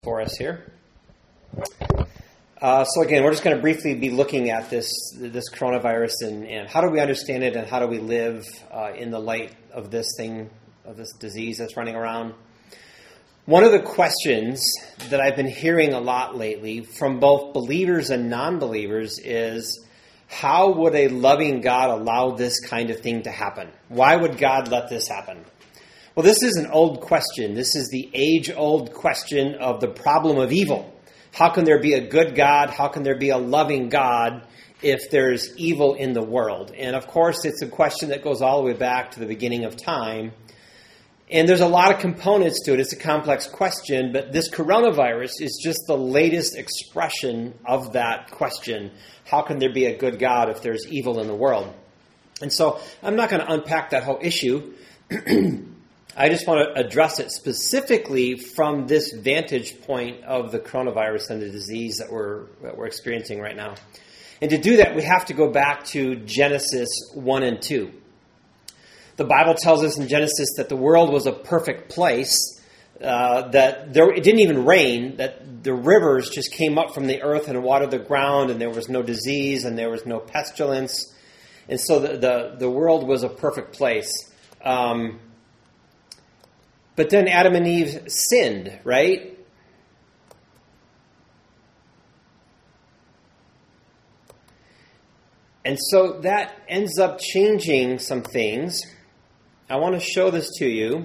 For us here. So again, we're just going to briefly be looking at this coronavirus and how do we understand it and how do we live in the light of this thing, of this disease that's running around. One of the questions that I've been hearing a lot lately from both believers and non-believers is, how would a loving God allow this kind of thing to happen? Why would God let this happen? Well, this is an old question. This is the age-old question of the problem of evil. How can there be a good God? How can there be a loving God if there's evil in the world? And of course, it's a question that goes all the way back to the beginning of time. And there's a lot of components to it. It's a complex question, but this coronavirus is just the latest expression of that question. How can there be a good God if there's evil in the world? And so I'm not going to unpack that whole issue. I just want to address it specifically from this vantage point of the coronavirus and the disease that we're experiencing right now. And to do that, we have to go back to Genesis 1 and 2. The Bible tells us in Genesis that the world was a perfect place, that it didn't even rain, that the rivers just came up from the earth and watered the ground, and there was no disease and there was no pestilence. And so the world was a perfect place. But then Adam and Eve sinned, right? And so that ends up changing some things. I want to show this to you.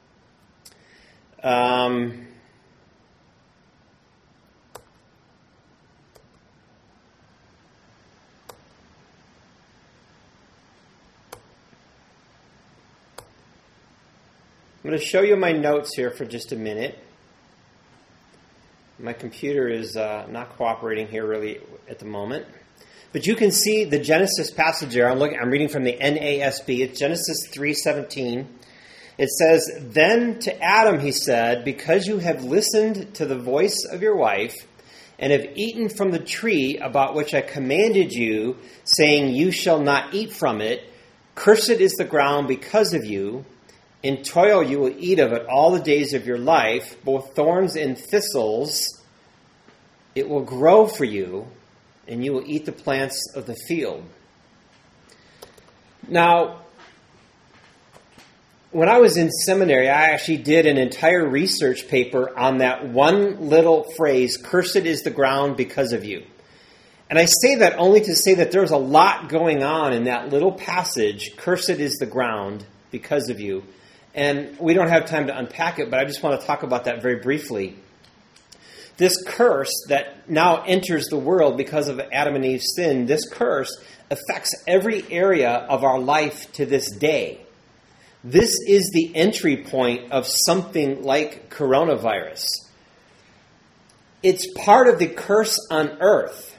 I'm going to show you my notes here for just a minute. My computer is not cooperating here really at the moment. But you can see the Genesis passage there. I'm reading from the NASB. It's Genesis 3:17. It says, "Then to Adam he said, because you have listened to the voice of your wife and have eaten from the tree about which I commanded you, saying, you shall not eat from it, cursed is the ground because of you. In toil you will eat of it all the days of your life, both thorns and thistles. It will grow for you, and you will eat the plants of the field." Now, when I was in seminary, I actually did an entire research paper on that one little phrase, "Cursed is the ground because of you." And I say that only to say that there's a lot going on in that little passage, "Cursed is the ground because of you." And we don't have time to unpack it, but I just want to talk about that very briefly. This curse that now enters the world because of Adam and Eve's sin, this curse affects every area of our life to this day. This is the entry point of something like coronavirus. It's part of the curse on earth.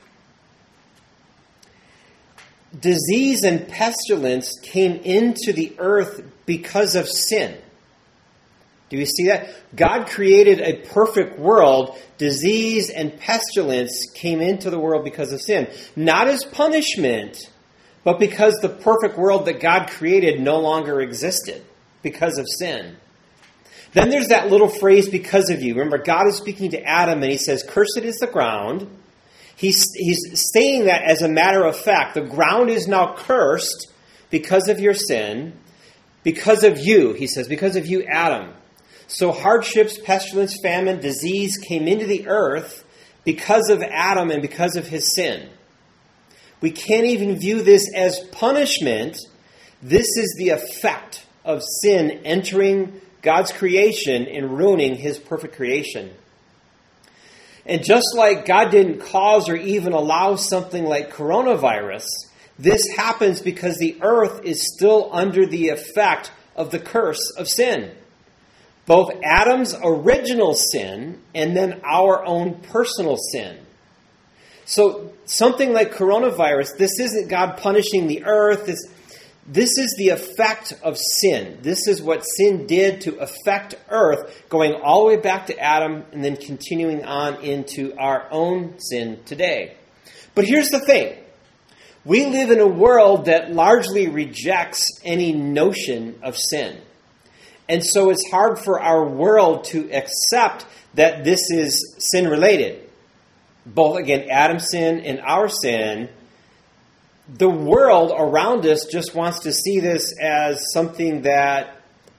Disease and pestilence came into the earth because of sin. Do you see that? God created a perfect world. Disease and pestilence came into the world because of sin. Not as punishment, but because the perfect world that God created no longer existed because of sin. Then there's that little phrase, "because of you." Remember, God is speaking to Adam and he says, "Cursed is the ground." He's saying that as a matter of fact. The ground is now cursed because of your sin. Because of you, he says, because of you, Adam. So hardships, pestilence, famine, disease came into the earth because of Adam and because of his sin. We can't even view this as punishment. This is the effect of sin entering God's creation and ruining his perfect creation. And just like God didn't cause or even allow something like coronavirus, this happens because the earth is still under the effect of the curse of sin. Both Adam's original sin and then our own personal sin. So something like coronavirus, this isn't God punishing the earth. This is the effect of sin. This is what sin did to affect earth, going all the way back to Adam and then continuing on into our own sin today. But here's the thing. We live in a world that largely rejects any notion of sin. And so it's hard for our world to accept that this is sin-related. Both, again, Adam's sin and our sin. The world around us just wants to see this as something that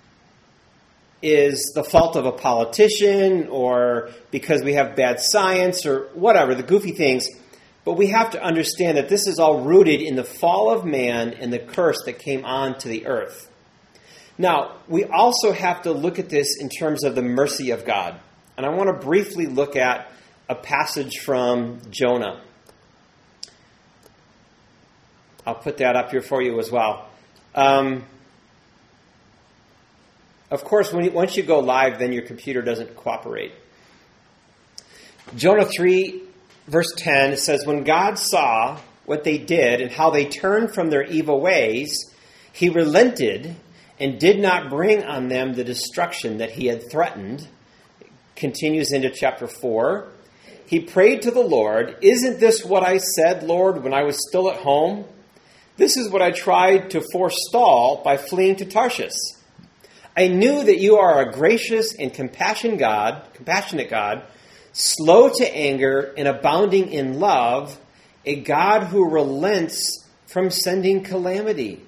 is the fault of a politician or because we have bad science or whatever, the goofy things. But we have to understand that this is all rooted in the fall of man and the curse that came on to the earth. Now, we also have to look at this in terms of the mercy of God. And I want to briefly look at a passage from Jonah. I'll put that up here for you as well. Of course, once you go live, then your computer doesn't cooperate. Jonah 3, verse 10, it says, "When God saw what they did and how they turned from their evil ways, he relented and did not bring on them the destruction that he had threatened." It continues into chapter 4. He prayed to the Lord, "Isn't this what I said, Lord, when I was still at home? This is what I tried to forestall by fleeing to Tarshish. I knew that you are a gracious and compassionate God, slow to anger and abounding in love, a God who relents from sending calamity."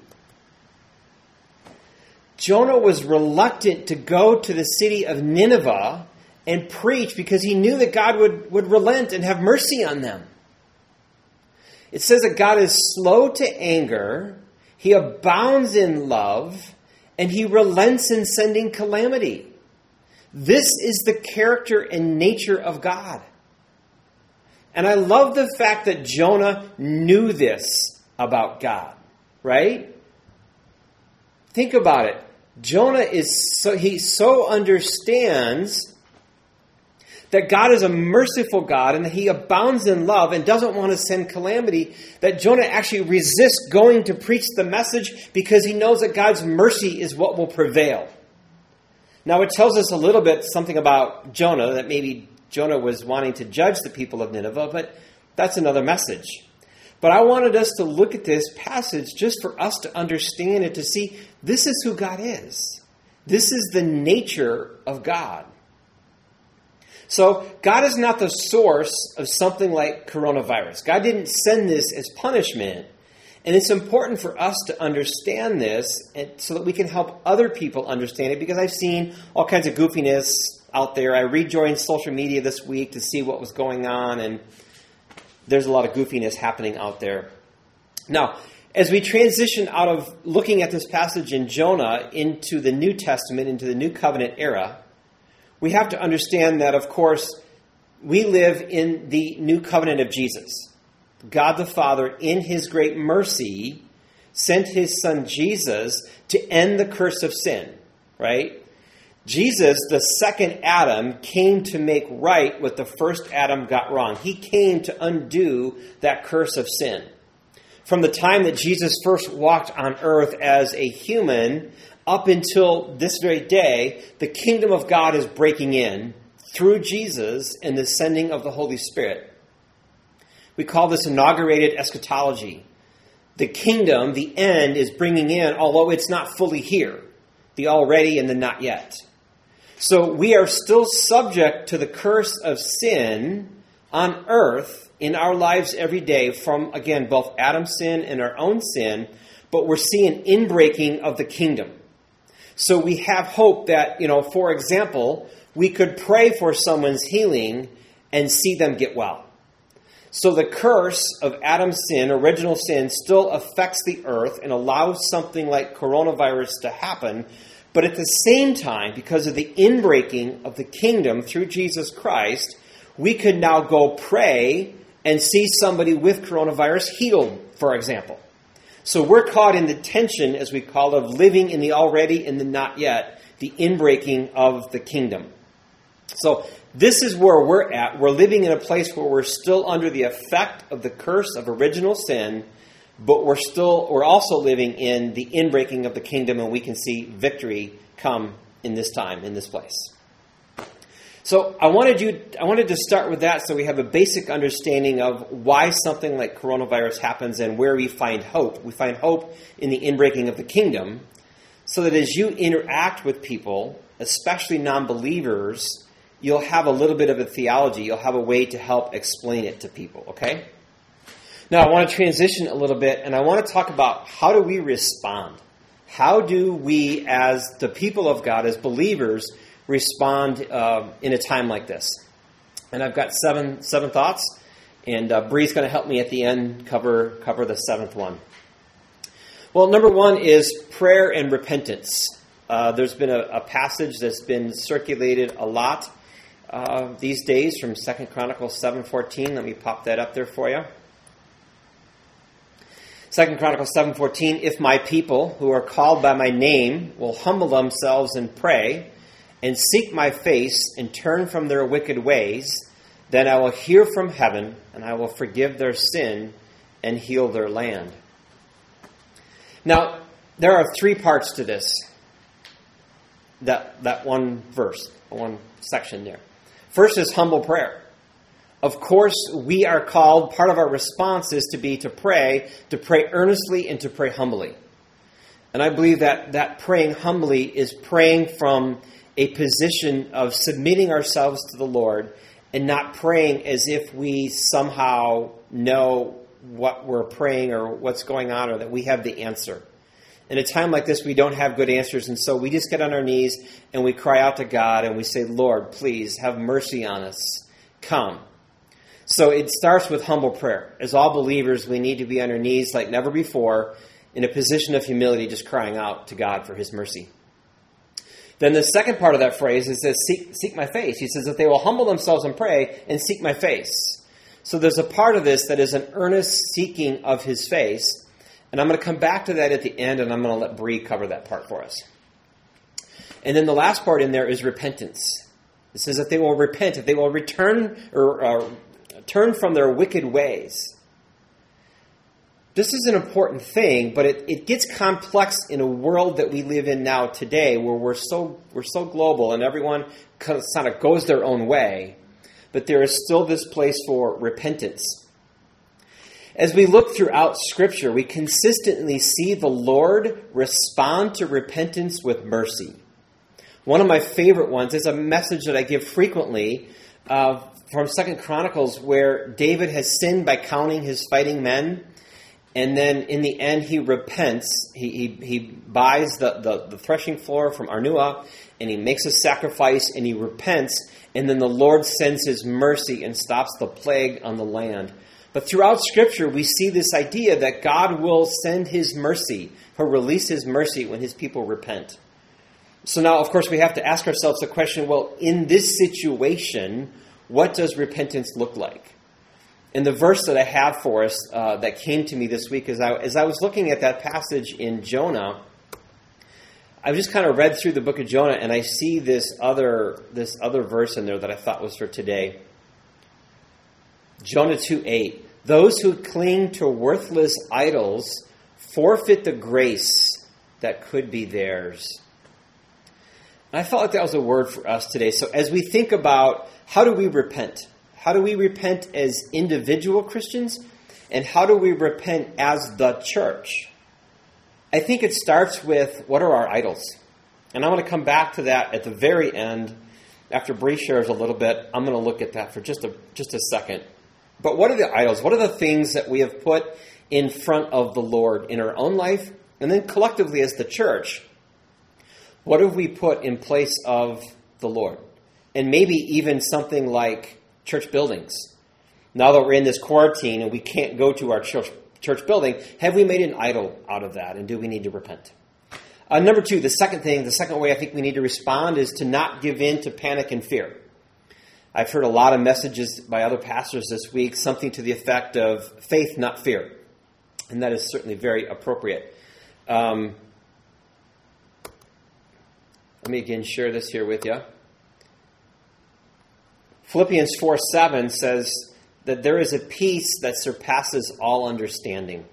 Jonah was reluctant to go to the city of Nineveh and preach because he knew that God would relent and have mercy on them. It says that God is slow to anger, he abounds in love, and he relents in sending calamity. This is the character and nature of God. And I love the fact that Jonah knew this about God, right? Think about it. Jonah he so understands that God is a merciful God and that he abounds in love and doesn't want to send calamity, that Jonah actually resists going to preach the message because he knows that God's mercy is what will prevail. Now, it tells us a little bit something about Jonah, that maybe Jonah was wanting to judge the people of Nineveh, but that's another message. But I wanted us to look at this passage just for us to understand it, to see this is who God is. This is the nature of God. So God is not the source of something like coronavirus. God didn't send this as punishment. And it's important for us to understand this so that we can help other people understand it, because I've seen all kinds of goofiness out there. I rejoined social media this week to see what was going on, and there's a lot of goofiness happening out there. Now, as we transition out of looking at this passage in Jonah into the New Testament, into the New Covenant era, we have to understand that, of course, we live in the new covenant of Jesus. God the Father, in his great mercy, sent his son Jesus to end the curse of sin, right? Jesus, the second Adam, came to make right what the first Adam got wrong. He came to undo that curse of sin. From the time that Jesus first walked on earth as a human up until this very day, the kingdom of God is breaking in through Jesus and the sending of the Holy Spirit. We call this inaugurated eschatology. The kingdom, the end, is bringing in, although it's not fully here, the already and the not yet. So we are still subject to the curse of sin on earth in our lives every day from, again, both Adam's sin and our own sin, but we're seeing inbreaking of the kingdom. So we have hope that, for example, we could pray for someone's healing and see them get well. So the curse of Adam's sin, original sin, still affects the earth and allows something like coronavirus to happen. But at the same time, because of the inbreaking of the kingdom through Jesus Christ, we could now go pray and see somebody with coronavirus healed, for example. So we're caught in the tension, as we call it, of living in the already and the not yet, the inbreaking of the kingdom. So this is where we're at. We're living in a place where we're still under the effect of the curse of original sin, but we're also living in the inbreaking of the kingdom, and we can see victory come in this time, in this place. So I wanted to start with that so we have a basic understanding of why something like coronavirus happens and where we find hope. We find hope in the inbreaking of the kingdom, so that as you interact with people, especially non-believers, you'll have a little bit of a theology. You'll have a way to help explain it to people, okay? Now, I want to transition a little bit, and I want to talk about how do we respond? How do we, as the people of God, as believers, respond in a time like this? And I've got seven thoughts, and Bree's going to help me at the end cover the seventh one. Well, number one is prayer and repentance. There's been a passage that's been circulated a lot these days from 2 Chronicles 7:14. Let me pop that up there for you. 2 Chronicles 7:14, if my people who are called by my name will humble themselves and pray and seek my face and turn from their wicked ways, then I will hear from heaven and I will forgive their sin and heal their land. Now, there are three parts to this, that one verse, one section there. First is humble prayer. Of course, we are called, part of our response is to pray earnestly and to pray humbly. And I believe that praying humbly is praying from a position of submitting ourselves to the Lord and not praying as if we somehow know what we're praying or what's going on or that we have the answer. In a time like this, we don't have good answers, and so we just get on our knees and we cry out to God and we say, Lord, please have mercy on us. Come. So it starts with humble prayer. As all believers, we need to be on our knees like never before in a position of humility, just crying out to God for his mercy. Then the second part of that phrase is says, seek my face. He says that they will humble themselves and pray and seek my face. So there's a part of this that is an earnest seeking of his face. And I'm going to come back to that at the end, and I'm going to let Bree cover that part for us. And then the last part in there is repentance. It says that they will repent, that they will return or turn from their wicked ways. This is an important thing, but it gets complex in a world that we live in now today, where we're so global and everyone kind of goes their own way. But there is still this place for repentance. As we look throughout Scripture, we consistently see the Lord respond to repentance with mercy. One of my favorite ones is a message that I give frequently from 2 Chronicles, where David has sinned by counting his fighting men, and then in the end he repents. He buys the threshing floor from Arnua, and he makes a sacrifice, and he repents, and then the Lord sends his mercy and stops the plague on the land. But throughout Scripture, we see this idea that God will send his mercy, he'll release his mercy when his people repent. So now, of course, we have to ask ourselves the question, well, in this situation, what does repentance look like? And the verse that I have for us that came to me this week as I was looking at that passage in Jonah, I just kind of read through the book of Jonah, and I see this other verse in there that I thought was for today. Jonah 2:8. Those who cling to worthless idols forfeit the grace that could be theirs. And I felt like that was a word for us today. So as we think about how do we repent? How do we repent as individual Christians? And how do we repent as the church? I think it starts with, what are our idols? And I'm going to come back to that at the very end. After Bree shares a little bit, I'm going to look at that for just a second. But what are the idols? What are the things that we have put in front of the Lord in our own life? And then collectively as the church, what have we put in place of the Lord? And maybe even something like church buildings. Now that we're in this quarantine and we can't go to our church building, have we made an idol out of that? And do we need to repent? Number two, the second way I think we need to respond is to not give in to panic and fear. I've heard a lot of messages by other pastors this week, something to the effect of faith, not fear. And that is certainly very appropriate. Let me again share this here with you. Philippians 4:7 says that there is a peace that surpasses all understanding.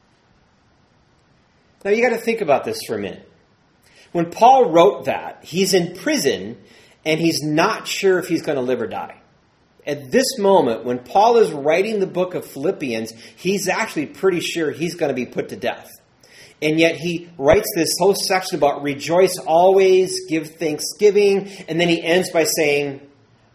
Now you got to think about this for a minute. When Paul wrote that, he's in prison and he's not sure if he's going to live or die. At this moment, when Paul is writing the book of Philippians, he's actually pretty sure he's going to be put to death. And yet he writes this whole section about rejoice always, give thanksgiving, and then he ends by saying,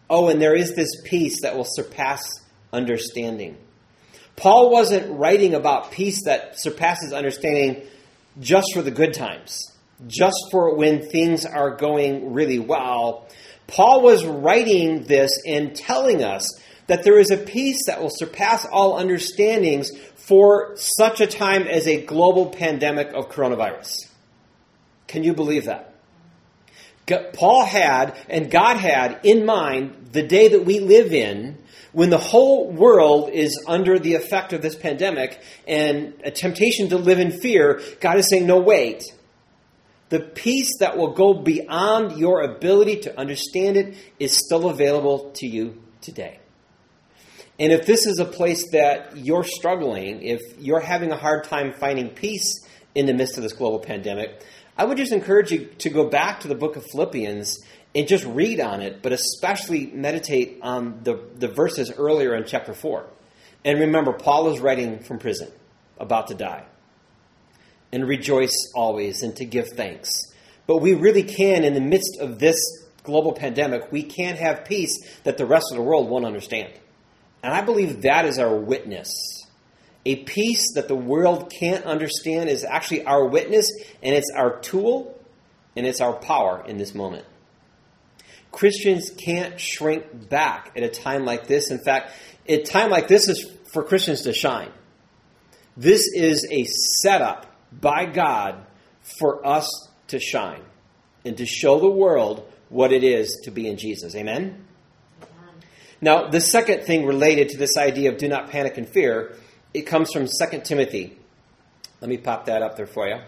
Oh, and there is this peace that will surpass understanding. Paul wasn't writing about peace that surpasses understanding just for the good times, just for when things are going really well. Paul was writing this and telling us that there is a peace that will surpass all understandings for such a time as a global pandemic of coronavirus. Can you believe that? Paul had, and God had in mind, the day that we live in, when the whole world is under the effect of this pandemic and a temptation to live in fear. God is saying, no, wait. The peace that will go beyond your ability to understand it is still available to you today. And if this is a place that you're struggling, if you're having a hard time finding peace in the midst of this global pandemic, I would just encourage you to go back to the book of Philippians and just read on it, but especially meditate on the verses earlier in chapter 4. And remember, Paul is writing from prison, about to die. And rejoice always and to give thanks. But we really can, in the midst of this global pandemic, we can have peace that the rest of the world won't understand. And I believe that is our witness. A peace that the world can't understand is actually our witness, and it's our tool, and it's our power in this moment. Christians can't shrink back at a time like this. In fact, a time like this is for Christians to shine. This is a setup by God for us to shine and to show the world what it is to be in Jesus. Amen? Now, the second thing related to this idea of do not panic and fear, it comes from 2 Timothy. Let me pop that up there for you.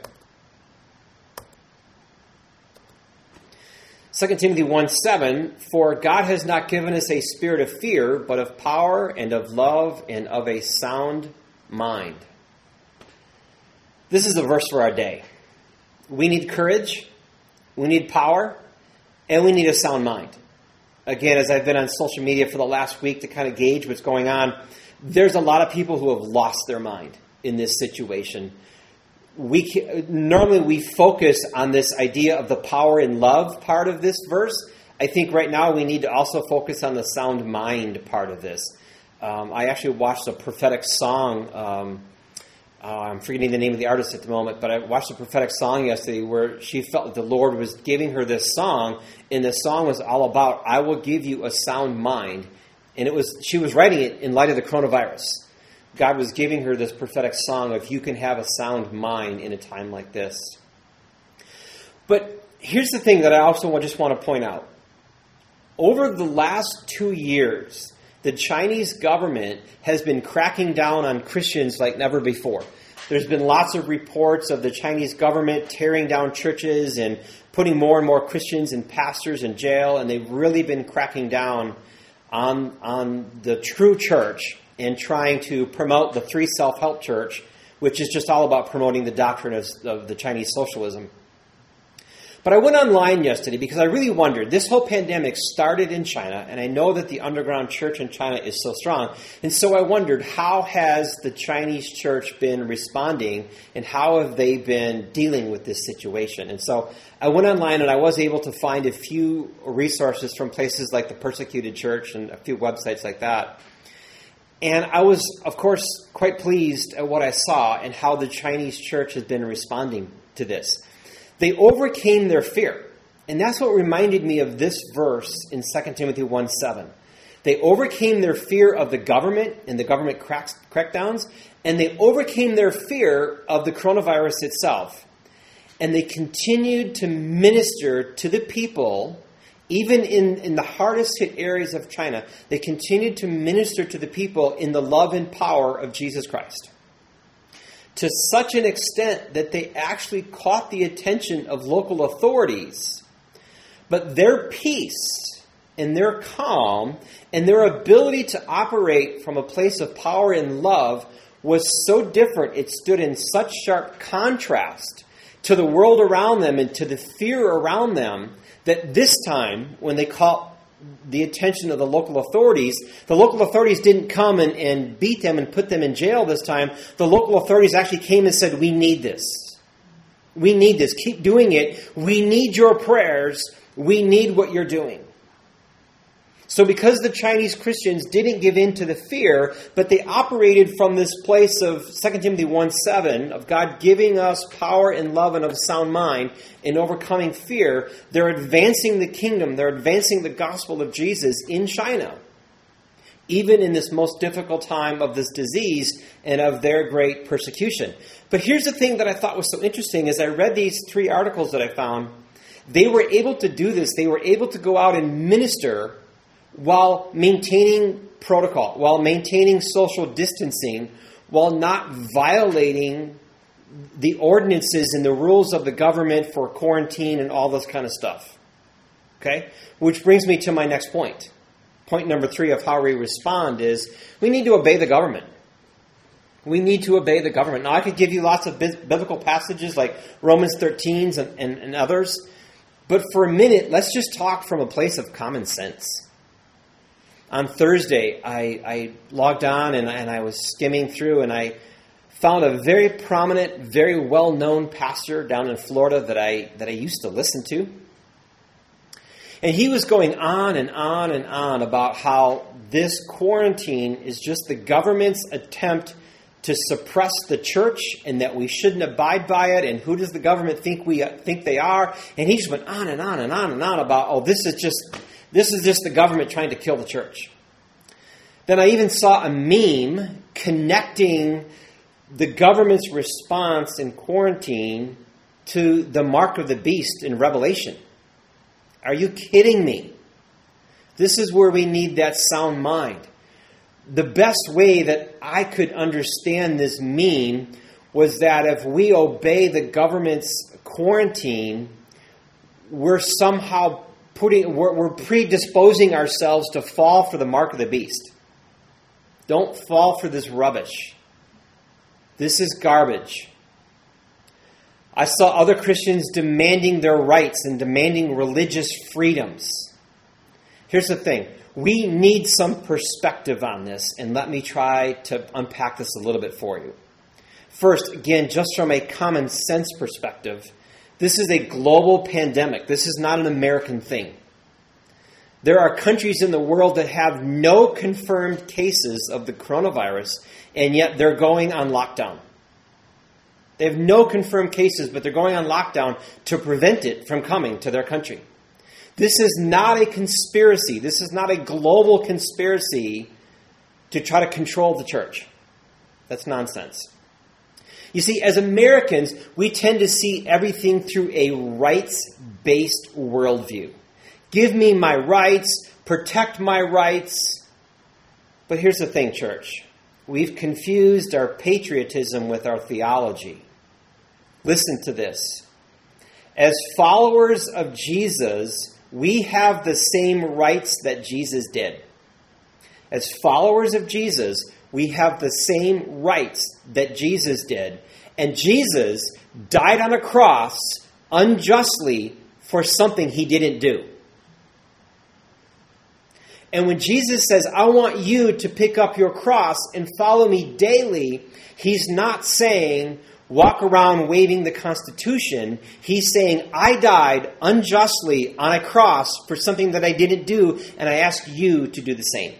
2 Timothy 1:7, for God has not given us a spirit of fear, but of power and of love and of a sound mind. This is a verse for our day. We need courage, we need power, and we need a sound mind. Again, as I've been on social media for the last week to kind of gauge what's going on, there's a lot of people who have lost their mind in this situation. Normally we focus on this idea of the power and love part of this verse. I think right now we need to also focus on the sound mind part of this. I actually watched a prophetic song. I'm forgetting the name of the artist at the moment, but I watched a prophetic song yesterday where she felt that the Lord was giving her this song, and the song was all about, I will give you a sound mind. And she was writing it in light of the coronavirus. God was giving her this prophetic song of you can have a sound mind in a time like this. But here's the thing that I also just want to point out. Over the last 2 years, the Chinese government has been cracking down on Christians like never before. There's been lots of reports of the Chinese government tearing down churches and putting more and more Christians and pastors in jail, and they've really been cracking down on the true church and trying to promote the Three Self-Help Church, which is just all about promoting the doctrine of the Chinese socialism. But I went online yesterday because I really wondered, this whole pandemic started in China, and I know that the underground church in China is so strong. And so I wondered, how has the Chinese church been responding, and how have they been dealing with this situation? And so I went online, and I was able to find a few resources from places like the Persecuted Church and a few websites like that. And I was, of course, quite pleased at what I saw and how the Chinese church has been responding to this. They overcame their fear. And that's what reminded me of this verse in 2 Timothy 1:7. They overcame their fear of the government and the government crackdowns, and they overcame their fear of the coronavirus itself. And they continued to minister to the people, even in the hardest hit areas of China. They continued to minister to the people in the love and power of Jesus Christ, to such an extent that they actually caught the attention of local authorities. But their peace and their calm and their ability to operate from a place of power and love was so different. It stood in such sharp contrast to the world around them and to the fear around them that this time, when they caught the attention of the local authorities didn't come and beat them and put them in jail this time. The local authorities actually came and said, we need this. We need this. Keep doing it. We need your prayers. We need what you're doing. So because the Chinese Christians didn't give in to the fear, but they operated from this place of 2 Timothy 1:7, of God giving us power and love and of a sound mind in overcoming fear, they're advancing the kingdom, they're advancing the gospel of Jesus in China, even in this most difficult time of this disease and of their great persecution. But here's the thing that I thought was so interesting. As I read these 3 articles that I found, they were able to do this. They were able to go out and minister while maintaining protocol, while maintaining social distancing, while not violating the ordinances and the rules of the government for quarantine and all this kind of stuff. Okay? Which brings me to my next point. Point number 3 of how we respond is we need to obey the government. We need to obey the government. Now, I could give you lots of biblical passages like Romans 13 and others, but for a minute, let's just talk from a place of common sense. On Thursday, I logged on and I was skimming through and I found a very prominent, very well-known pastor down in Florida that I used to listen to. And he was going on and on and on about how this quarantine is just the government's attempt to suppress the church and that we shouldn't abide by it. And who does the government think they are? And he just went on and on and on and on about, this is just the government trying to kill the church. Then I even saw a meme connecting the government's response in quarantine to the mark of the beast in Revelation. Are you kidding me? This is where we need that sound mind. The best way that I could understand this meme was that if we obey the government's quarantine, we're somehow we're predisposing ourselves to fall for the mark of the beast. Don't fall for this rubbish. This is garbage. I saw other Christians demanding their rights and demanding religious freedoms. Here's the thing. We need some perspective on this, and let me try to unpack this a little bit for you. First, again, just from a common sense perspective, this is a global pandemic. This is not an American thing. There are countries in the world that have no confirmed cases of the coronavirus, and yet they're going on lockdown. They have no confirmed cases, but they're going on lockdown to prevent it from coming to their country. This is not a conspiracy. This is not a global conspiracy to try to control the church. That's nonsense. You see, as Americans, we tend to see everything through a rights-based worldview. Give me my rights, protect my rights. But here's the thing, church. We've confused our patriotism with our theology. Listen to this. As followers of Jesus, we have the same rights that Jesus did. As followers of Jesus, we have the same rights that Jesus did. And Jesus died on a cross unjustly for something he didn't do. And when Jesus says, I want you to pick up your cross and follow me daily, he's not saying, walk around waving the Constitution. He's saying, I died unjustly on a cross for something that I didn't do, and I ask you to do the same.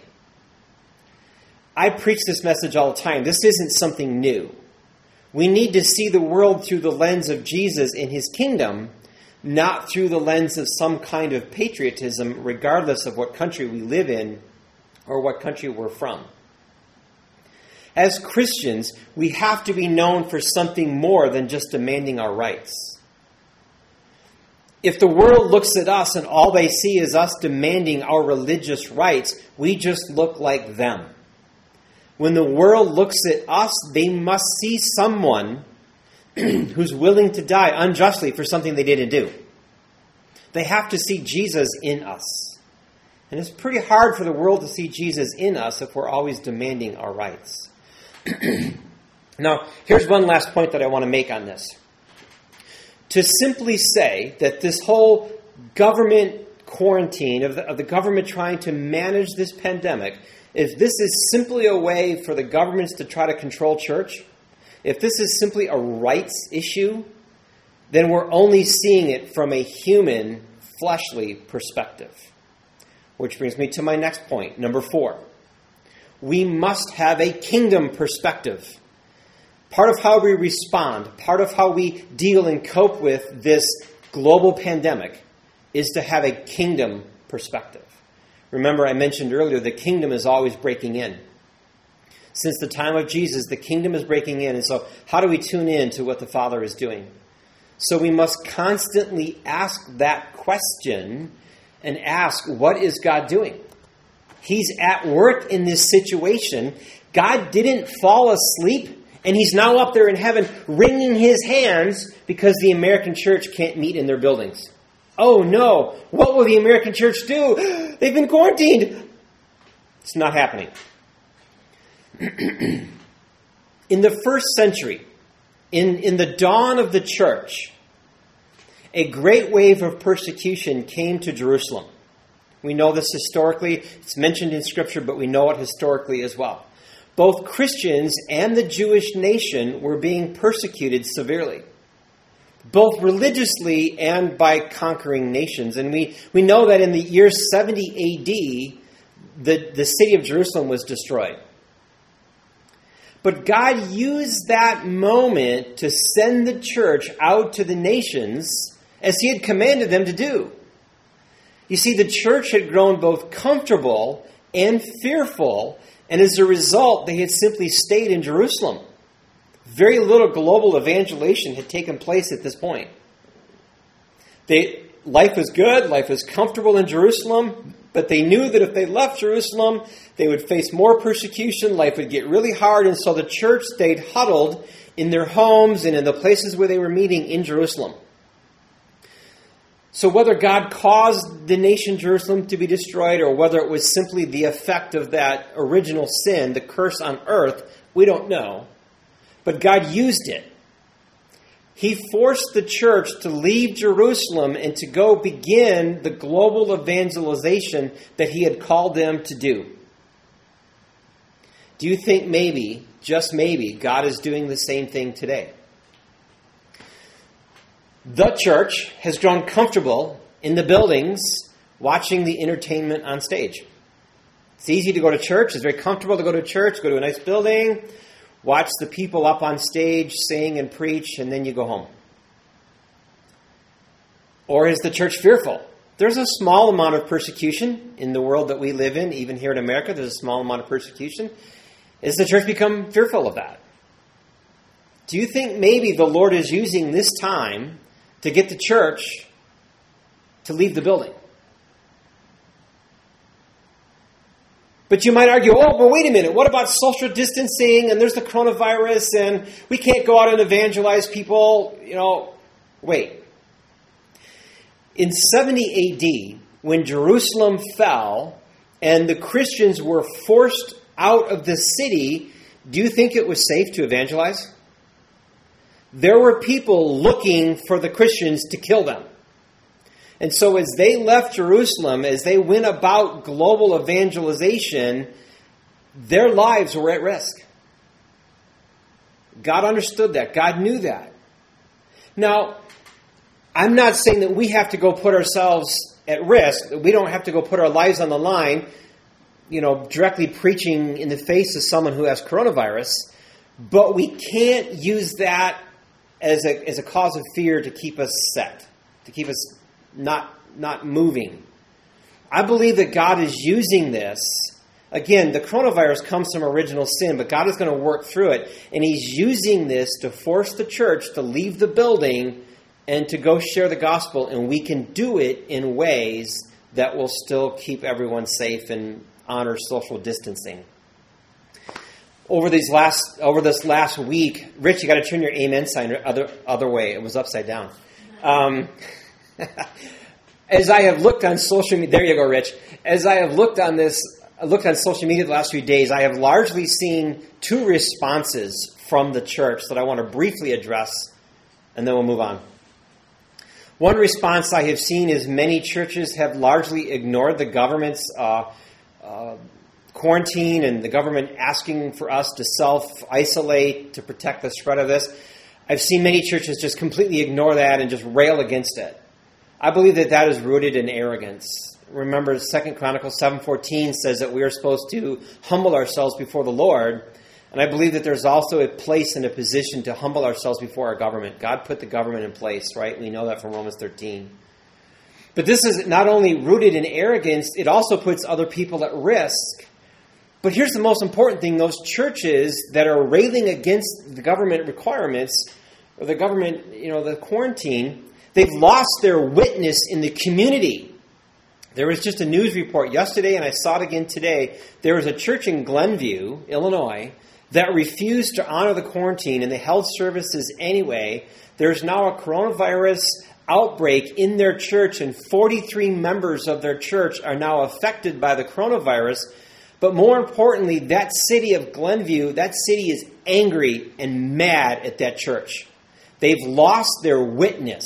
I preach this message all the time. This isn't something new. We need to see the world through the lens of Jesus in his kingdom, not through the lens of some kind of patriotism, regardless of what country we live in or what country we're from. As Christians, we have to be known for something more than just demanding our rights. If the world looks at us and all they see is us demanding our religious rights, we just look like them. When the world looks at us, they must see someone who's willing to die unjustly for something they didn't do. They have to see Jesus in us. And it's pretty hard for the world to see Jesus in us if we're always demanding our rights. Now, here's one last point that I want to make on this. To simply say that this whole government quarantine, of the government trying to manage this pandemic, if this is simply a way for the governments to try to control church, if this is simply a rights issue, then we're only seeing it from a human, fleshly perspective. Which brings me to my next point, number 4. We must have a kingdom perspective. Part of how we respond, part of how we deal and cope with this global pandemic is to have a kingdom perspective. Remember, I mentioned earlier, the kingdom is always breaking in. Since the time of Jesus, the kingdom is breaking in. And so how do we tune in to what the Father is doing? So we must constantly ask that question and ask, what is God doing? He's at work in this situation. God didn't fall asleep, and he's now up there in heaven wringing his hands because the American church can't meet in their buildings. Oh no, what will the American church do? They've been quarantined. It's not happening. In the first century, in the dawn of the church, a great wave of persecution came to Jerusalem. We know this historically. It's mentioned in Scripture, but we know it historically as well. Both Christians and the Jewish nation were being persecuted severely, both religiously and by conquering nations. And we know that in the year 70 AD, the city of Jerusalem was destroyed. But God used that moment to send the church out to the nations as he had commanded them to do. You see, the church had grown both comfortable and fearful, and as a result, they had simply stayed in Jerusalem. Very little global evangelization had taken place at this point. Life was good, life was comfortable in Jerusalem, but they knew that if they left Jerusalem, they would face more persecution, life would get really hard, and so the church stayed huddled in their homes and in the places where they were meeting in Jerusalem. So whether God caused the nation Jerusalem to be destroyed or whether it was simply the effect of that original sin, the curse on earth, we don't know. But God used it. He forced the church to leave Jerusalem and to go begin the global evangelization that he had called them to do. Do you think maybe, just maybe, God is doing the same thing today? The church has grown comfortable in the buildings watching the entertainment on stage. It's easy to go to church. It's very comfortable to go to church, go to a nice building, watch the people up on stage sing and preach, and then you go home. Or is the church fearful? There's a small amount of persecution in the world that we live in. Even here in America, there's a small amount of persecution. Has the church become fearful of that? Do you think maybe the Lord is using this time to get the church to leave the building? But you might argue, oh, but wait a minute, what about social distancing, and there's the coronavirus, and we can't go out and evangelize people, wait. In 70 AD, when Jerusalem fell, and the Christians were forced out of the city, do you think it was safe to evangelize? There were people looking for the Christians to kill them. And so as they left Jerusalem, as they went about global evangelization, their lives were at risk. God understood that. God knew that. Now, I'm not saying that we have to go put ourselves at risk, that we don't have to go put our lives on the line, directly preaching in the face of someone who has coronavirus, but we can't use that as a cause of fear to keep us set, to keep us not moving. I believe that God is using this. Again, the coronavirus comes from original sin, but God is going to work through it. And he's using this to force the church to leave the building and to go share the gospel. And we can do it in ways that will still keep everyone safe and honor social distancing. Over this last week, Rich, you got to turn your amen sign other way. It was upside down. As I have looked on social media, there you go, Rich. As I have looked on social media the last few days, I have largely seen two responses from the church that I want to briefly address, and then we'll move on. One response I have seen is many churches have largely ignored the government's quarantine and the government asking for us to self-isolate to protect the spread of this. I've seen many churches just completely ignore that and just rail against it. I believe that is rooted in arrogance, remember 2 Chronicles 7:14 says that we are supposed to humble ourselves before the Lord. And I believe that there's also a place and a position to humble ourselves before our government. God put the government in place, right? We know that from Romans 13. But this is not only rooted in arrogance, it also puts other people at risk. But here's the most important thing. Those churches that are railing against the government requirements, or the government, the quarantine, they've lost their witness in the community. There was just a news report yesterday, and I saw it again today. There was a church in Glenview, Illinois, that refused to honor the quarantine, and they held services anyway. There's now a coronavirus outbreak in their church, and 43 members of their church are now affected by the coronavirus. But more importantly, that city of Glenview, that city is angry and mad at that church. They've lost their witness.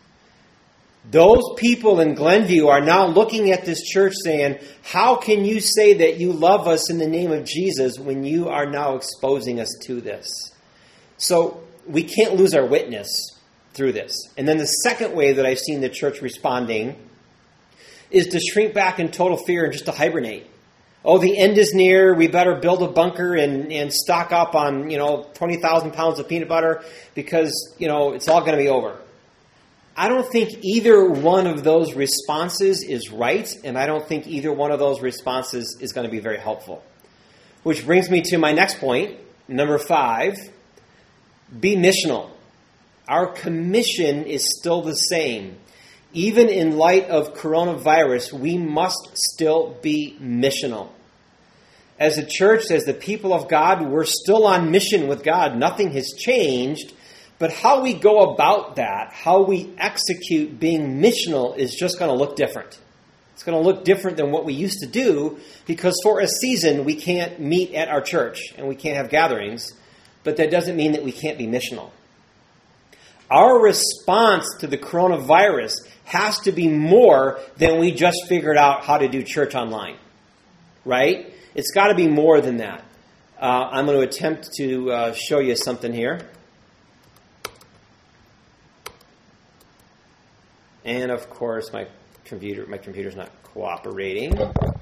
Those people in Glenview are now looking at this church saying, how can you say that you love us in the name of Jesus when you are now exposing us to this? So we can't lose our witness through this. And then the second way that I've seen the church responding is to shrink back in total fear and just to hibernate. Oh, the end is near. We better build a bunker and stock up on, 20,000 pounds of peanut butter because, it's all going to be over. I don't think either one of those responses is right, and I don't think either one of those responses is going to be very helpful. Which brings me to my next point, number 5, be missional. Our commission is still the same. Even in light of coronavirus, we must still be missional. As a church, as the people of God, we're still on mission with God. Nothing has changed. But how we go about that, how we execute being missional is just going to look different. It's going to look different than what we used to do because for a season we can't meet at our church and we can't have gatherings, but that doesn't mean that we can't be missional. Our response to the coronavirus has to be more than we just figured out how to do church online, right? It's got to be more than that. I'm going to attempt to show you something here. And of course, my computer's not cooperating.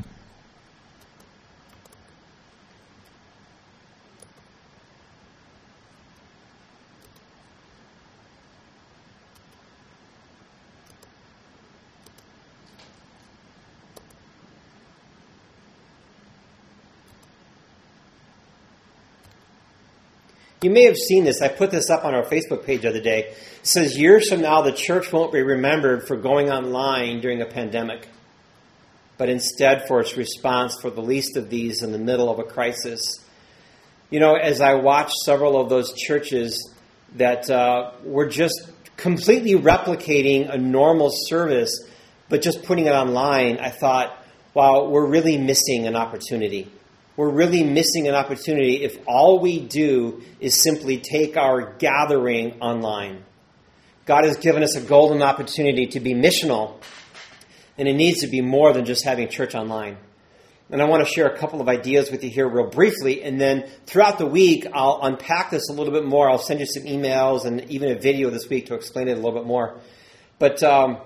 You may have seen this. I put this up on our Facebook page the other day. It says, years from now, the church won't be remembered for going online during a pandemic, but instead for its response for the least of these in the middle of a crisis. As I watched several of those churches that were just completely replicating a normal service, but just putting it online, I thought, wow, we're really missing an opportunity. We're really missing an opportunity if all we do is simply take our gathering online. God has given us a golden opportunity to be missional, and it needs to be more than just having church online. And I want to share a couple of ideas with you here real briefly, and then throughout the week, I'll unpack this a little bit more. I'll send you some emails and even a video this week to explain it a little bit more. But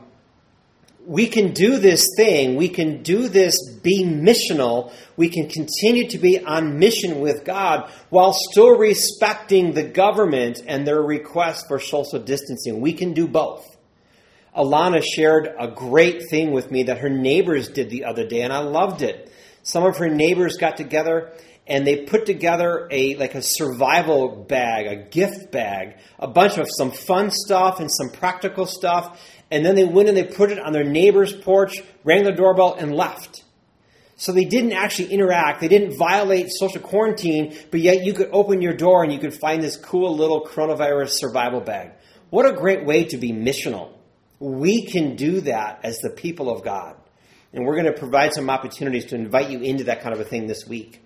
we can do this thing. We can do this, be missional. We can continue to be on mission with God while still respecting the government and their request for social distancing. We can do both. Alana shared a great thing with me that her neighbors did the other day, and I loved it. Some of her neighbors got together and they put together a survival bag, a gift bag, a bunch of some fun stuff and some practical stuff. And then they went and they put it on their neighbor's porch, rang the doorbell, and left. So they didn't actually interact. They didn't violate social quarantine, but yet you could open your door and you could find this cool little coronavirus survival bag. What a great way to be missional. We can do that as the people of God. And we're going to provide some opportunities to invite you into that kind of a thing this week.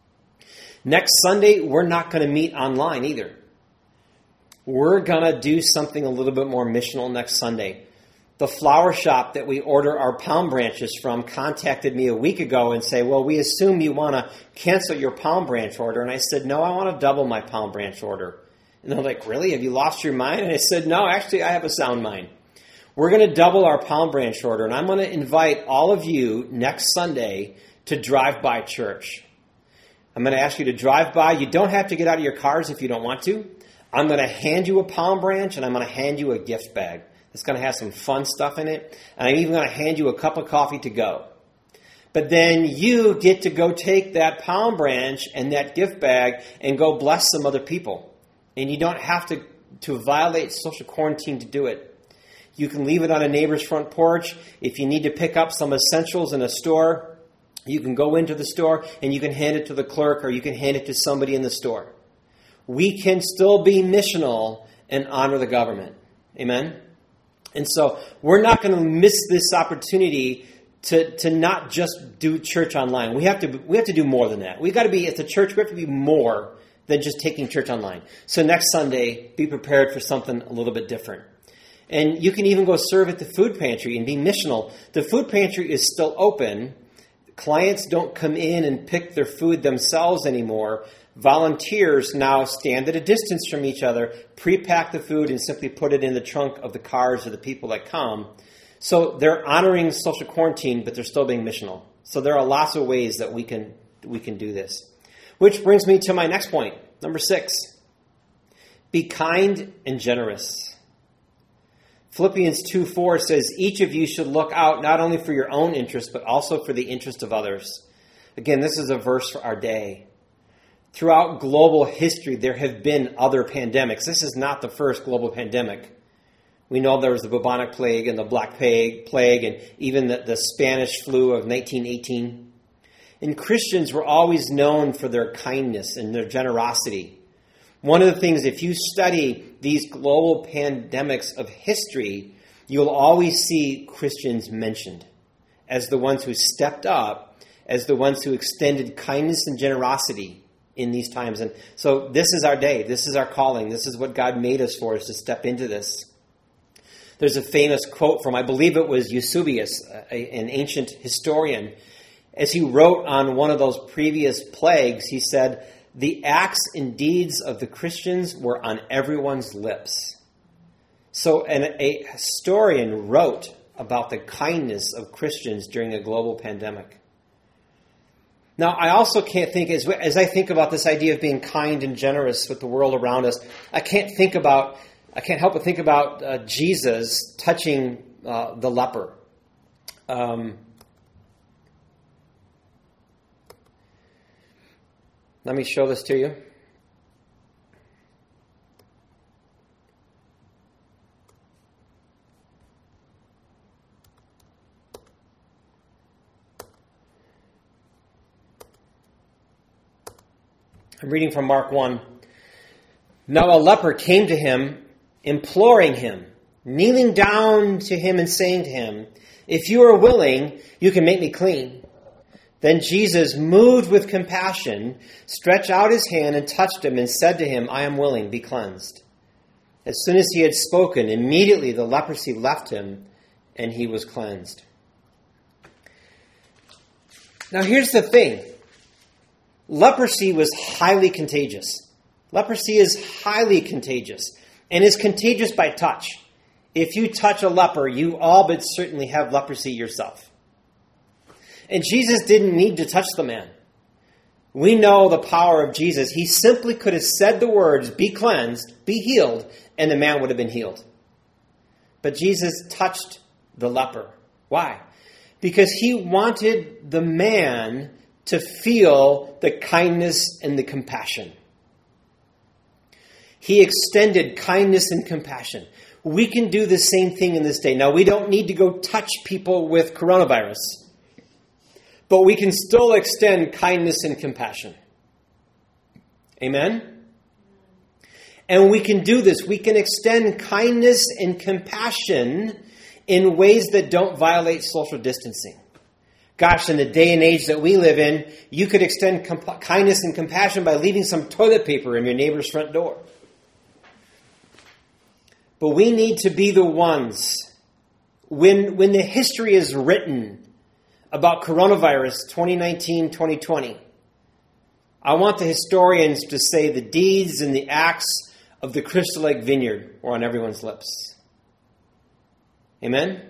Next Sunday, we're not going to meet online either. We're going to do something a little bit more missional next Sunday. The flower shop that we order our palm branches from contacted me a week ago and say, well, we assume you want to cancel your palm branch order. And I said, no, I want to double my palm branch order. And they're like, really? Have you lost your mind? And I said, no, actually, I have a sound mind. We're going to double our Palm Branch order, and I'm going to invite all of you next Sunday to drive by church. I'm going to ask you to drive by. You don't have to get out of your cars if you don't want to. I'm going to hand you a palm branch, and I'm going to hand you a gift bag. It's going to have some fun stuff in it. And I'm even going to hand you a cup of coffee to go. But then you get to go take that palm branch and that gift bag and go bless some other people. And you don't have to violate social quarantine to do it. You can leave it on a neighbor's front porch. If you need to pick up some essentials in a store, you can go into the store and you can hand it to the clerk, or you can hand it to somebody in the store. We can still be missional and honor the government. Amen? And so we're not going to miss this opportunity to not just do church online. We have to do more than that. We've got to be, at the church, we have to be more than just taking church online. So next Sunday, be prepared for something a little bit different. And you can even go serve at the food pantry and be missional. The food pantry is still open. Clients don't come in and pick their food themselves anymore. Volunteers now stand at a distance from each other, pre-pack the food, and simply put it in the trunk of the cars of the people that come. So they're honoring social quarantine, but they're still being missional. So there are lots of ways that we can do this. Which brings me to my next point, number 6. Be kind and generous. Philippians 2:4 says, each of you should look out not only for your own interest, but also for the interest of others. Again, this is a verse for our day. Throughout global history, there have been other pandemics. This is not the first global pandemic. We know there was the bubonic plague and the black plague and even the Spanish flu of 1918. And Christians were always known for their kindness and their generosity. One of the things, if you study these global pandemics of history, you'll always see Christians mentioned as the ones who stepped up, as the ones who extended kindness and generosity in these times. And so this is our day. This is our calling. This is what God made us for, is to step into this. There's a famous quote from, I believe it was Eusebius, an ancient historian. As he wrote on one of those previous plagues, he said, the acts and deeds of the Christians were on everyone's lips. So a historian wrote about the kindness of Christians during a global pandemic. Now, I also can't think, as I think about this idea of being kind and generous with the world around us, I can't help but think about Jesus touching the leper. Let me show this to you. I'm reading from Mark 1. Now a leper came to him, imploring him, kneeling down to him and saying to him, if you are willing, you can make me clean. Then Jesus, moved with compassion, stretched out his hand and touched him and said to him, I am willing, be cleansed. As soon as he had spoken, immediately the leprosy left him and he was cleansed. Now here's the thing. Leprosy was highly contagious. Leprosy is highly contagious and is contagious by touch. If you touch a leper, you all but certainly have leprosy yourself. And Jesus didn't need to touch the man. We know the power of Jesus. He simply could have said the words, be cleansed, be healed, and the man would have been healed. But Jesus touched the leper. Why? Because he wanted the man to feel the kindness and the compassion. He extended kindness and compassion. We can do the same thing in this day. Now, we don't need to go touch people with coronavirus, but we can still extend kindness and compassion. Amen? And we can do this. We can extend kindness and compassion in ways that don't violate social distancing. Gosh, in the day and age that we live in, you could extend kindness and compassion by leaving some toilet paper in your neighbor's front door. But we need to be the ones, when the history is written about coronavirus 2019, 2020, I want the historians to say the deeds and the acts of the Crystal Lake Vineyard were on everyone's lips. Amen?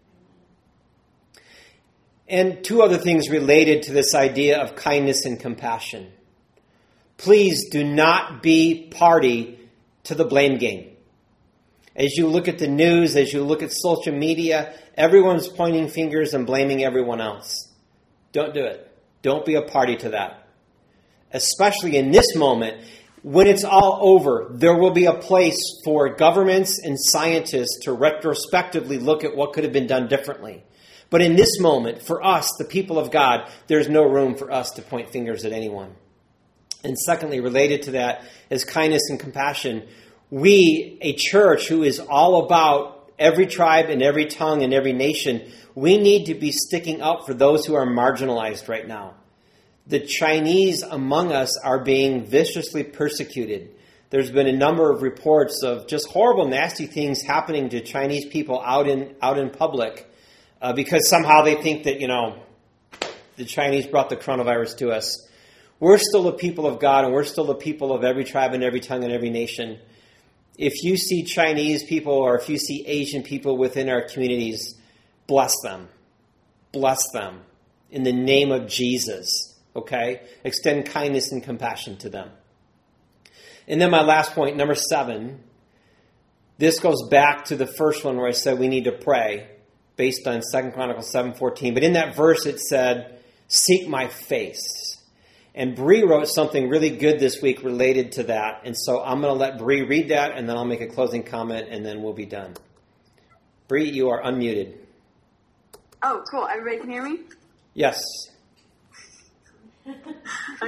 And two other things related to this idea of kindness and compassion. Please do not be party to the blame game. As you look at the news, as you look at social media, everyone's pointing fingers and blaming everyone else. Don't do it. Don't be a party to that. Especially in this moment, when it's all over, there will be a place for governments and scientists to retrospectively look at what could have been done differently. But in this moment, for us, the people of God, there's no room for us to point fingers at anyone. And secondly, related to that is kindness and compassion. We, a church who is all about every tribe and every tongue and every nation, we need to be sticking up for those who are marginalized right now. The Chinese among us are being viciously persecuted. There's been a number of reports of just horrible, nasty things happening to Chinese people out in public because somehow they think that, the Chinese brought the coronavirus to us. We're still the people of God, and we're still the people of every tribe and every tongue and every nation. If you see Chinese people or if you see Asian people within our communities, bless them. Bless them in the name of Jesus, okay? Extend kindness and compassion to them. And then my last point, number 7. This goes back to the first one where I said we need to pray based on 2 Chronicles 7:14. But in that verse it said, seek my face. And Bree wrote something really good this week related to that. And so I'm going to let Bree read that, and then I'll make a closing comment, and then we'll be done. Bree, you are unmuted. Oh, cool. Everybody can hear me? Yes. Okay. All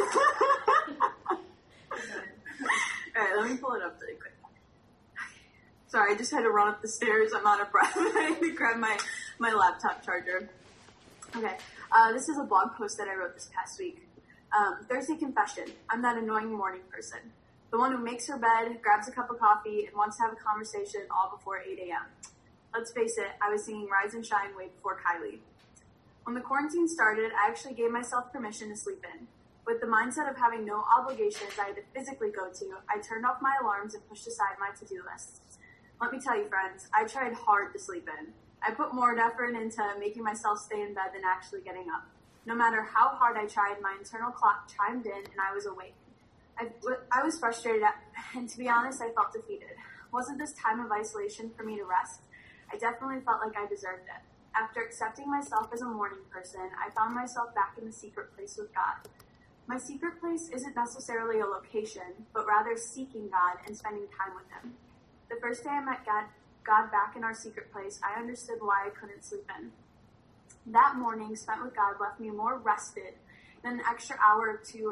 right, let me pull it up really quick. Sorry, I just had to run up the stairs. I'm out of breath. I need to grab my laptop charger. Okay. This is a blog post that I wrote this past week. Thursday confession. I'm that annoying morning person. The one who makes her bed, grabs a cup of coffee, and wants to have a conversation all before 8 a.m. Let's face it, I was singing Rise and Shine way before Kylie. When the quarantine started, I actually gave myself permission to sleep in. With the mindset of having no obligations I had to physically go to, I turned off my alarms and pushed aside my to-do lists. Let me tell you, friends, I tried hard to sleep in. I put more effort into making myself stay in bed than actually getting up. No matter how hard I tried, my internal clock chimed in and I was awake. I was frustrated, and to be honest, I felt defeated. Wasn't this time of isolation for me to rest? I definitely felt like I deserved it. After accepting myself as a morning person, I found myself back in the secret place with God. My secret place isn't necessarily a location, but rather seeking God and spending time with Him. The first day I met God back in our secret place, I understood why I couldn't sleep in. That morning spent with God left me more rested than an extra hour or two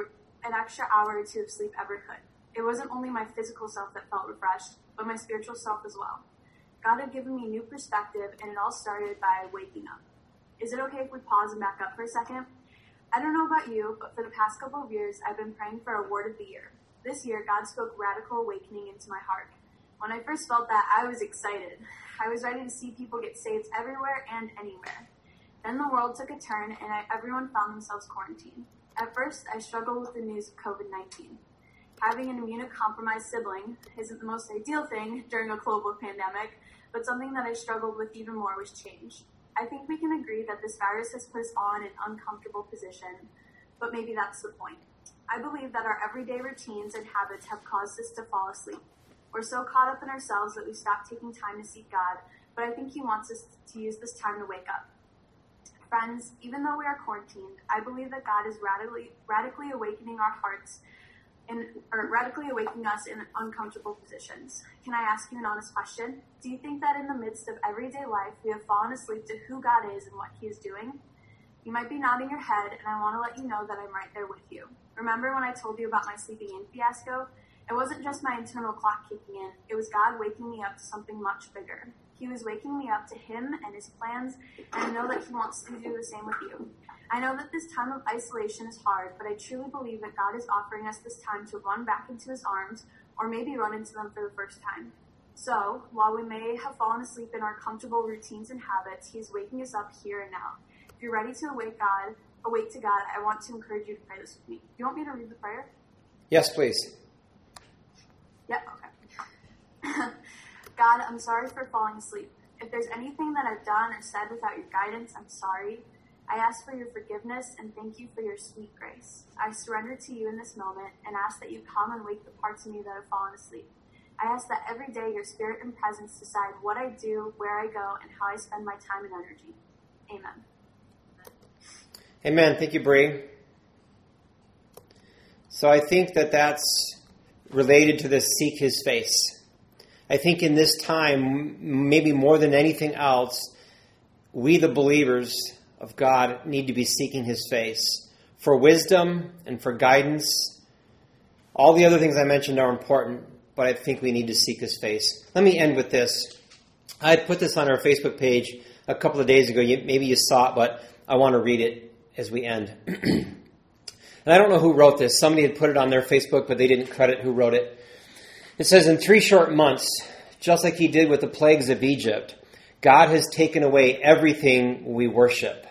of sleep ever could. It wasn't only my physical self that felt refreshed, but my spiritual self as well. God had given me a new perspective, and it all started by waking up. Is it okay if we pause and back up for a second? I don't know about you, but for the past couple of years, I've been praying for a word of the year. This year, God spoke radical awakening into my heart. When I first felt that, I was excited. I was ready to see people get saved everywhere and anywhere. Then the world took a turn, and everyone found themselves quarantined. At first, I struggled with the news of COVID-19. Having an immunocompromised sibling isn't the most ideal thing during a global pandemic, but something that I struggled with even more was change. I think we can agree that this virus has put us all in an uncomfortable position, but maybe that's the point. I believe that our everyday routines and habits have caused us to fall asleep. We're so caught up in ourselves that we stop taking time to seek God, but I think He wants us to use this time to wake up. Friends, even though we are quarantined, I believe that God is radically awakening our hearts or radically awakening us in uncomfortable positions. Can I ask you an honest question? Do you think that in the midst of everyday life, we have fallen asleep to who God is and what He is doing? You might be nodding your head, and I want to let you know that I'm right there with you. Remember when I told you about my sleeping in fiasco? It wasn't just my internal clock kicking in. It was God waking me up to something much bigger. He was waking me up to Him and His plans, and I know that He wants to do the same with you. I know that this time of isolation is hard, but I truly believe that God is offering us this time to run back into His arms, or maybe run into them for the first time. So, while we may have fallen asleep in our comfortable routines and habits, He is waking us up here and now. If you're ready to awake to God, I want to encourage you to pray this with me. Do you want me to read the prayer? Yes, please. Yeah, okay. God, I'm sorry for falling asleep. If there's anything that I've done or said without your guidance, I'm sorry. I ask for your forgiveness and thank you for your sweet grace. I surrender to you in this moment and ask that you come and wake the parts of me that have fallen asleep. I ask that every day your spirit and presence decide what I do, where I go, and how I spend my time and energy. Amen. Amen. Thank you, Bree. So I think that that's related to this seek his face. I think in this time, maybe more than anything else, we, the believers of God, need to be seeking his face for wisdom and for guidance. All the other things I mentioned are important, but I think we need to seek his face. Let me end with this. I put this on our Facebook page a couple of days ago. Maybe you saw it, but I want to read it as we end. And I don't know who wrote this. Somebody had put it on their Facebook, but they didn't credit who wrote it. It says, in 3 short months, just like he did with the plagues of Egypt, God has taken away everything we worship.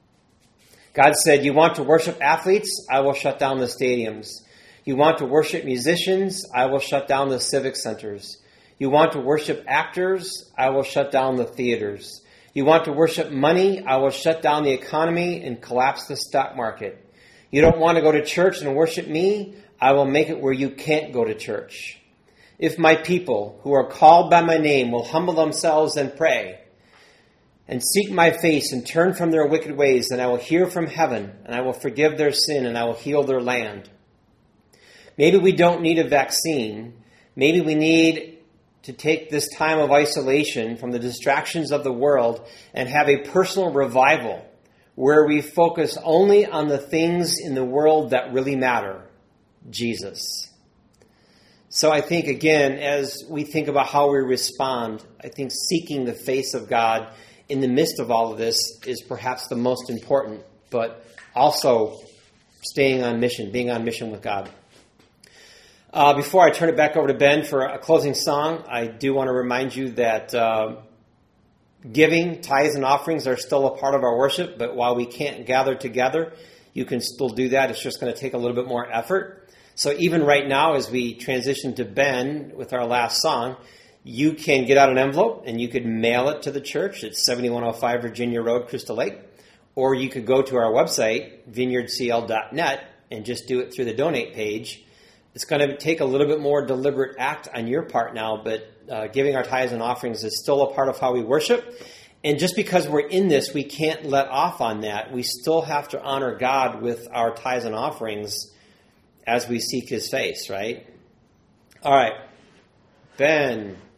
God said, you want to worship athletes? I will shut down the stadiums. You want to worship musicians? I will shut down the civic centers. You want to worship actors? I will shut down the theaters. You want to worship money? I will shut down the economy and collapse the stock market. You don't want to go to church and worship me? I will make it where you can't go to church. If my people, who are called by my name, will humble themselves and pray and seek my face and turn from their wicked ways, then I will hear from heaven and I will forgive their sin and I will heal their land. Maybe we don't need a vaccine. Maybe we need to take this time of isolation from the distractions of the world and have a personal revival where we focus only on the things in the world that really matter, Jesus. So I think, again, as we think about how we respond, I think seeking the face of God in the midst of all of this is perhaps the most important, but also staying on mission, being on mission with God. Before I turn it back over to Ben for a closing song, I do want to remind you that giving, tithes, and offerings are still a part of our worship, but while we can't gather together, you can still do that. It's just going to take a little bit more effort. So even right now, as we transition to Ben with our last song, you can get out an envelope and you could mail it to the church at 7105 Virginia Road, Crystal Lake. Or you could go to our website, vineyardcl.net, and just do it through the donate page. It's going to take a little bit more deliberate act on your part now, but giving our tithes and offerings is still a part of how we worship. And just because we're in this, we can't let off on that. We still have to honor God with our tithes and offerings as we seek his face, right? All right. Ben.